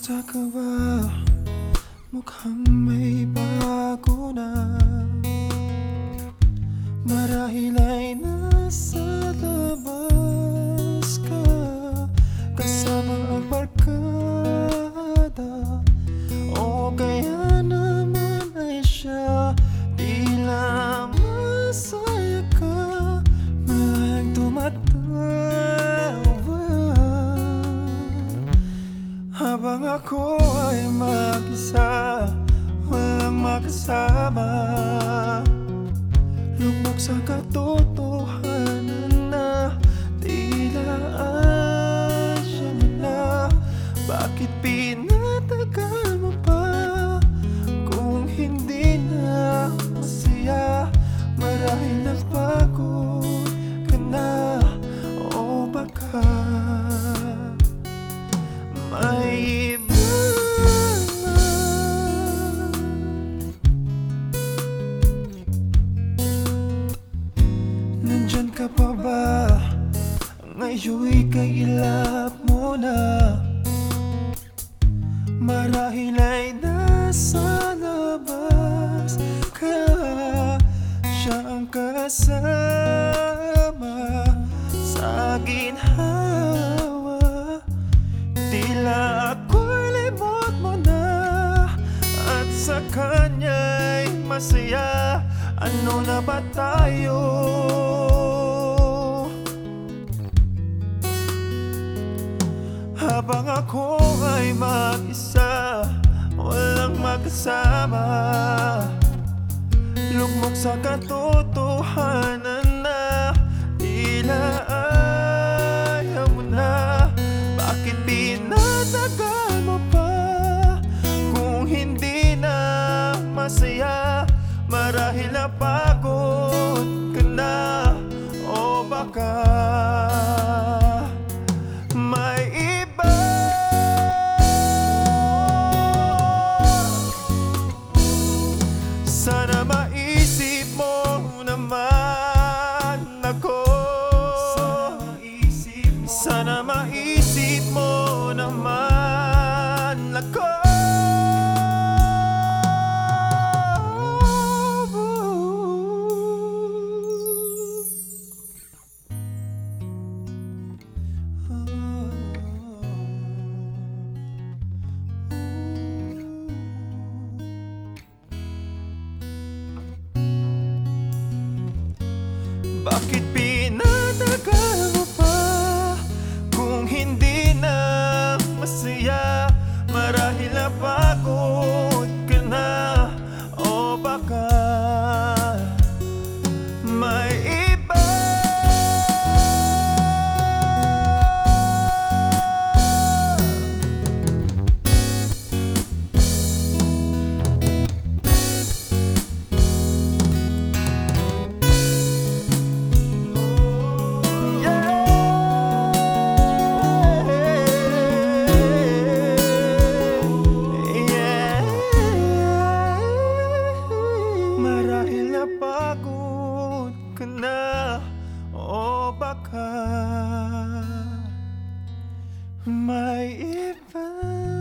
Kumusta ka ba? Mukhang may bago na. Marahil ay nasa labas ka, kasama ang barkada. O kaya naman ay siya, tila masaya ka, malayang tumatawa, habang ako ay mag-isa, walang makasama. Lubog sa katotohanan na tila ayaw mo na. Bakit pinatagal mo pa kung hindi na masaya? Marahil napagod ka na, o baka may iba. Nandyan ka pa ba? Ngayon'y kailap mo na. Marahil ay nasa labas ka, siya ang kasama sa ginhawa. Tila ako'y limot mo na, at sa kanya'y masaya. Ano na ba tayo? Habang ako ay mag-isa, walang magkasama. Lugmok sa katotohanan na tila ayaw mo na. Bakit pinatagal mo pa kung hindi na masaya? Marahil napagod ka na, o baka may iba. Sana maisip mo naman ako. Sana maisip mo naman ako. Bakit pinatagal mo pa kung hindi na masaya? Marahil napagod ka na, o baka may iba. Marahil napagod ka na, o baka may iba.